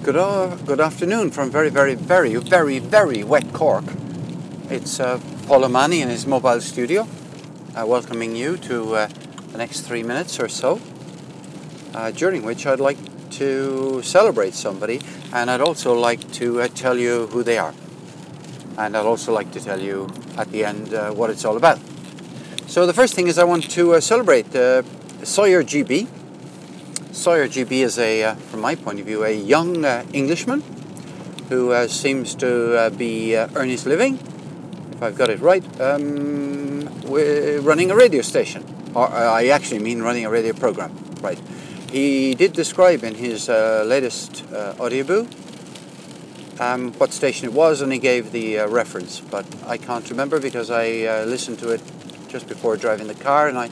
Good afternoon from very wet Cork. It's Paul O'Mahony in his mobile studio, welcoming you to the next 3 minutes or so, during which I'd like to celebrate somebody, and I'd also like to tell you who they are. And I'd also like to tell you at the end what it's all about. So the first thing is I want to celebrate Sawyer GB. Sawyer GB is, from my point of view, a young Englishman who seems to be earning his living, if I've got it right, running a radio station. Or I actually mean running a radio program, right. He did describe in his latest audioboo what station it was, and he gave the reference, but I can't remember because I listened to it just before driving the car, and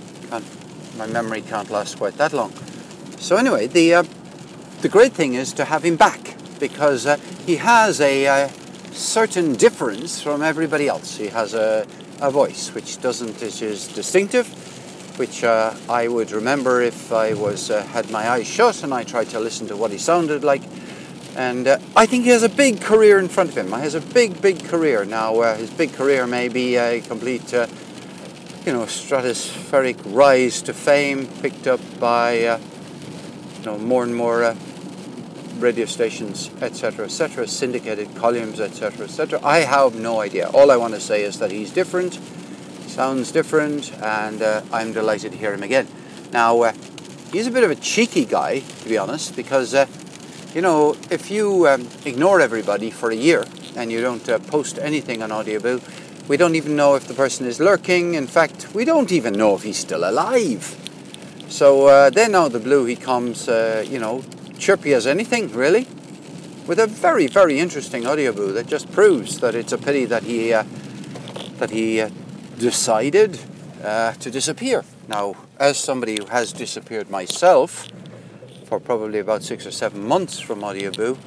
my memory can't last quite that long. So anyway, the great thing is to have him back, because he has a certain difference from everybody else. He has a voice which is distinctive, which I would remember if I had my eyes shut and I tried to listen to what he sounded like. And I think he has a big career in front of him. He has a big career. Now, his big career may be a complete, stratospheric rise to fame, picked up by more and more radio stations, etc., syndicated columns, etc. I have no idea. All I want to say is that he's different, sounds different, and I'm delighted to hear him again. Now, he's a bit of a cheeky guy, to be honest, because, if you ignore everybody for a year and you don't post anything on Audioboo, we don't even know if the person is lurking. In fact, we don't even know if he's still alive. So then out of the blue he comes, chirpy as anything, really, with a very interesting audioboo that just proves that it's a pity that he decided to disappear. Now, as somebody who has disappeared myself for probably about 6 or 7 months from Audioboo,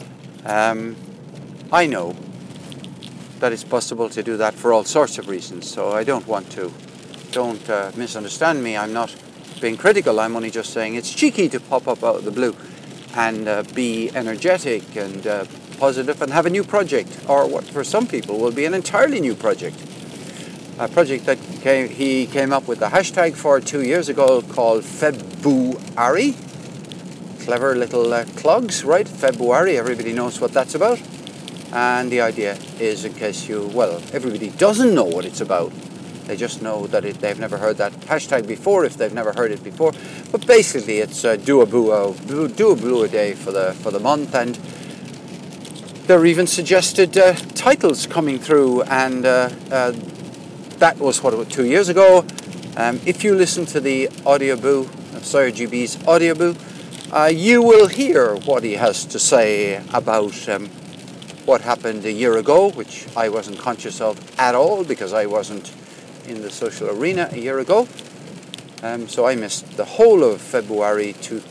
I know that it's possible to do that for all sorts of reasons. So I don't misunderstand me. I'm not being critical. I'm only just saying it's cheeky to pop up out of the blue and be energetic and positive and have a new project, or what for some people will be an entirely new project. A project that he came up with the hashtag for 2 years ago called February. Clever little clogs, right? February, everybody knows what that's about. And the idea is, in case everybody doesn't know what it's about. They just know that they've never heard that hashtag before, if they've never heard it before. But basically, it's do a boo a day for the month, and there are even suggested titles coming through, and that was 2 years ago. If you listen to the audioboo, Sawyer GB's audioboo, you will hear what he has to say about what happened a year ago, which I wasn't conscious of at all because I wasn't in the social arena a year ago. So I missed the whole of February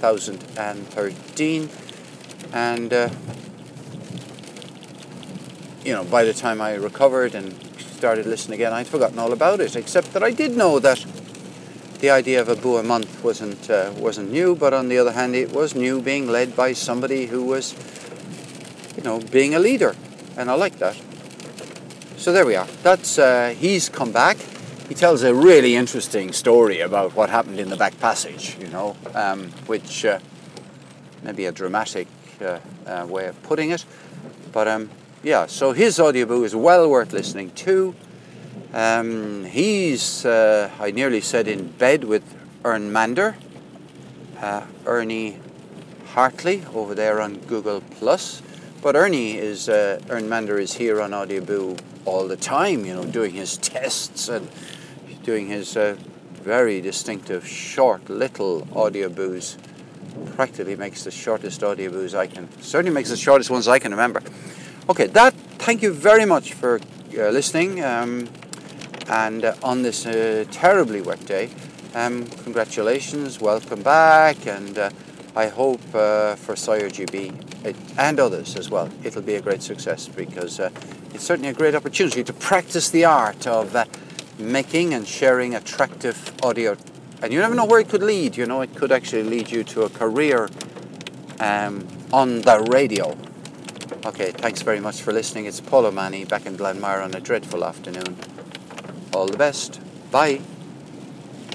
2013, and by the time I recovered and started listening again, I'd forgotten all about it, except that I did know that the idea of a boo a month wasn't new, but on the other hand, it was new, being led by somebody who was being a leader, and I like that. So there we are. That's he's come back. He tells a really interesting story about what happened in the back passage, which may be a dramatic way of putting it. But so his audioboo is well worth listening to. He's, I nearly said, in bed with Ern Mander, Ernie Hartley over there on Google+. But Ern Mander is here on Audioboo all the time, doing his tests and doing his very distinctive short little audioboos. Practically makes the shortest audioboos certainly makes the shortest ones I can remember. Okay, thank you very much for listening, and on this terribly wet day, congratulations, welcome back, and I hope for Sawyer GB and others as well, it'll be a great success, because it's certainly a great opportunity to practice the art of making and sharing attractive audio. And you never know where it could lead. It could actually lead you to a career on the radio. Okay, thanks very much for listening. It's Paul O'Mahony back in Glenmire on a dreadful afternoon. All the best. Bye.